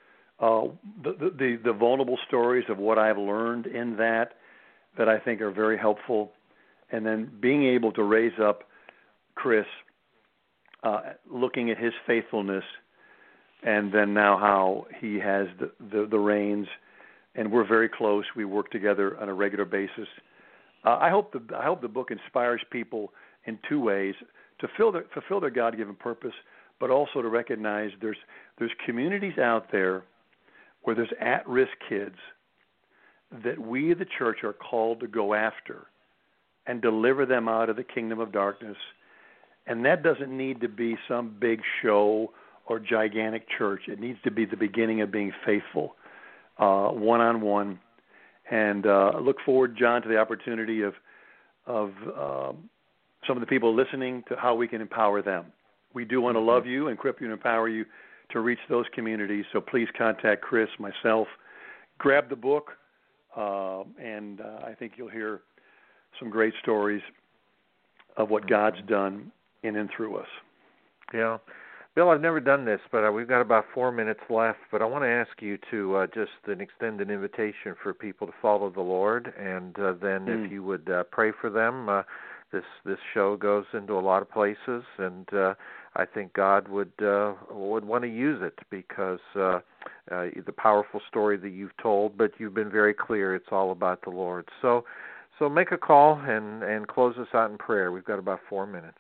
the vulnerable stories of what I've learned in that I think are very helpful. And then being able to raise up Chris, looking at his faithfulness, and then now how he has the reins, and we're very close. We work together on a regular basis. I hope the book inspires people in two ways: to fulfill their God-given purpose, but also to recognize there's communities out there where there's at-risk kids that we, the church, are called to go after and deliver them out of the kingdom of darkness. And that doesn't need to be some big show or gigantic church. It needs to be the beginning of being faithful, one-on-one. And I look forward, John, to the opportunity of some of the people listening to how we can empower them. We do want to love you and equip you and empower you to reach those communities. So please contact Chris, myself. Grab the book, and I think you'll hear some great stories of what God's done in and through us. Yeah. Bill, I've never done this, but we've got about 4 minutes left. But I want to ask you to just extend an invitation for people to follow the Lord, and then if you would pray for them. This show goes into a lot of places, and I think God would want to use it because the powerful story that you've told, but you've been very clear it's all about the Lord. So make a call and close us out in prayer. We've got about 4 minutes.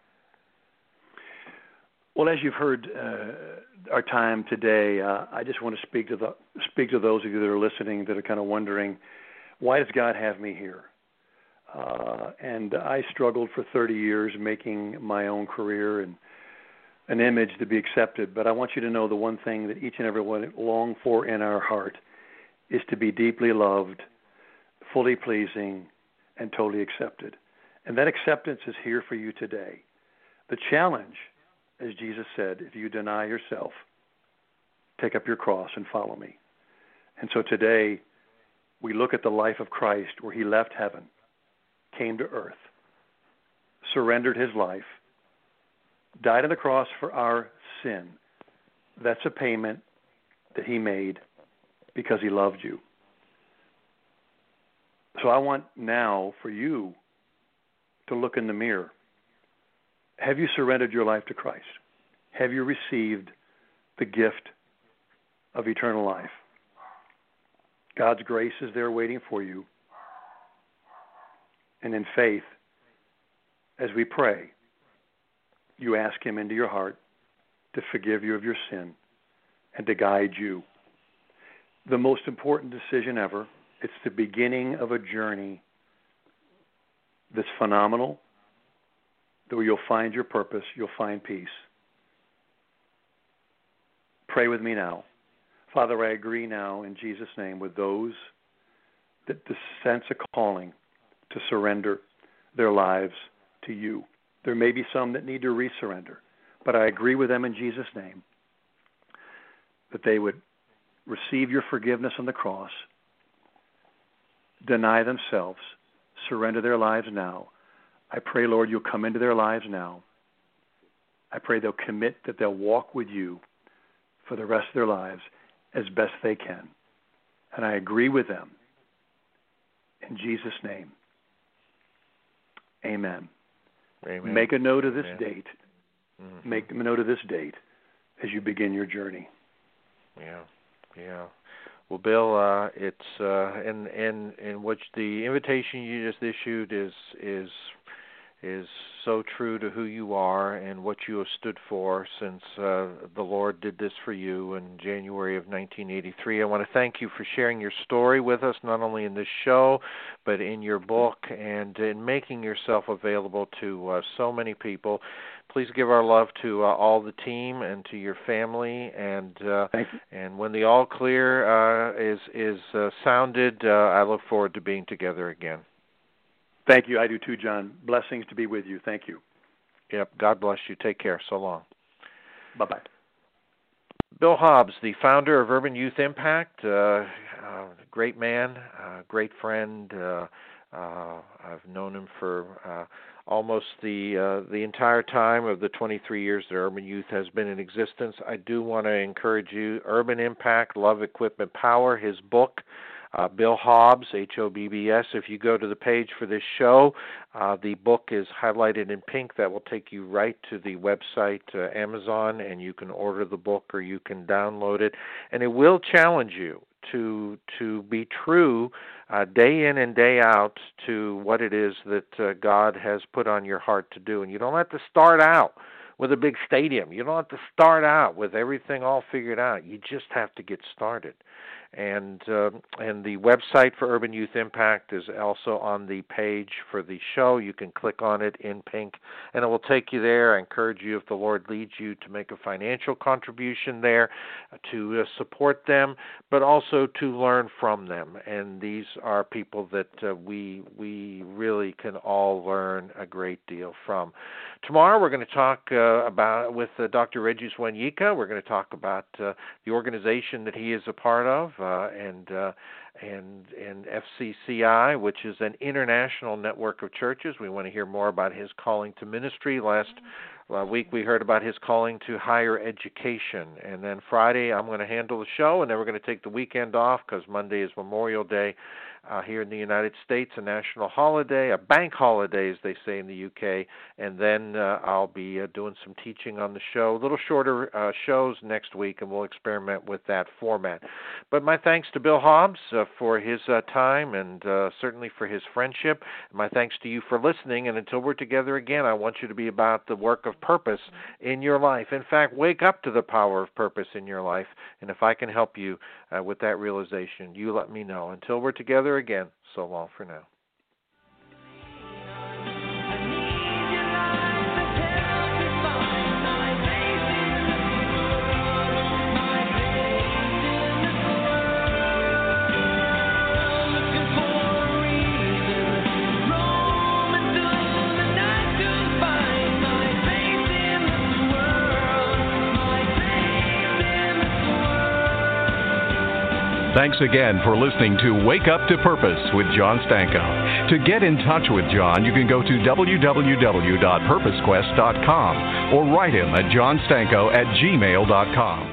Well, as you've heard our time today, I just want to speak to those of you that are listening that are kind of wondering, why does God have me here? And I struggled for 30 years making my own career and an image to be accepted. But I want you to know the one thing that each and every one long for in our heart is to be deeply loved, fully pleasing, and totally accepted. And that acceptance is here for you today. The challenge, as Jesus said, if you deny yourself, take up your cross and follow me. And so today, we look at the life of Christ where he left heaven came to earth, surrendered his life, died on the cross for our sin. That's a payment that he made because he loved you. So I want now for you to look in the mirror. Have you surrendered your life to Christ? Have you received the gift of eternal life? God's grace is there waiting for you. And in faith, as we pray, you ask him into your heart to forgive you of your sin and to guide you. The most important decision ever. It's the beginning of a journey that's phenomenal, where you'll find your purpose, you'll find peace. Pray with me now. Father, I agree now in Jesus' name with those that sense a calling to surrender their lives to you. There may be some that need to resurrender, but I agree with them in Jesus' name that they would receive your forgiveness on the cross, deny themselves, surrender their lives now. I pray, Lord, you'll come into their lives now. I pray they'll commit that they'll walk with you for the rest of their lives as best they can. And I agree with them. In Jesus' name, amen. Amen. Make a note of this Amen. date. Mm-hmm. Make a note of this date as you begin your journey. Yeah. Well, Bill, it's in which the invitation you just issued is so true to who you are and what you have stood for since the Lord did this for you in January of 1983. I want to thank you for sharing your story with us, not only in this show, but in your book and in making yourself available to so many people. Please give our love to all the team and to your family. And when the all clear is sounded, I look forward to being together again. Thank you. I do too, John. Blessings to be with you. Thank you. Yep. God bless you. Take care. So long. Bye-bye. Bill Hobbs, the founder of Urban Youth Impact, great man, great friend. I've known him for almost the entire time of the 23 years that Urban Youth has been in existence. I do want to encourage you, Urban Impact, Love, Equipment, Power, his book, Bill Hobbs, Hobbs. If you go to the page for this show, the book is highlighted in pink. That will take you right to the website, Amazon, and you can order the book or you can download it. And it will challenge you to be true day in and day out to what it is that God has put on your heart to do. And you don't have to start out with a big stadium. You don't have to start out with everything all figured out. You just have to get started. And the website for Urban Youth Impact is also on the page for the show. You can click on it in pink, and it will take you there. I encourage you, if the Lord leads you, to make a financial contribution there to support them, but also to learn from them. And these are people that we really can all learn a great deal from. Tomorrow we're going to talk with Dr. Regis Wanyika. We're going to talk about the organization that he is a part of, and FCCI, which is an international network of churches. We want to hear more about his calling to ministry. Last week we heard about his calling to higher education. And then Friday I'm going to handle the show, and then we're going to take the weekend off because Monday is Memorial Day here in the United States, a national holiday, a bank holiday, as they say in the UK. And then I'll be doing some teaching on the show, a little shorter shows next week, and we'll experiment with that format. But my thanks to Bill Hobbs for his time and certainly for his friendship. My thanks to you for listening. And until we're together again, I want you to be about the work of purpose in your life. In fact, wake up to the power of purpose in your life. And if I can help you with that realization, you let me know. Until we're together again, so long for now. Thanks again for listening to Wake Up to Purpose with John Stanko. To get in touch with John, you can go to www.purposequest.com or write him at johnstanko@gmail.com.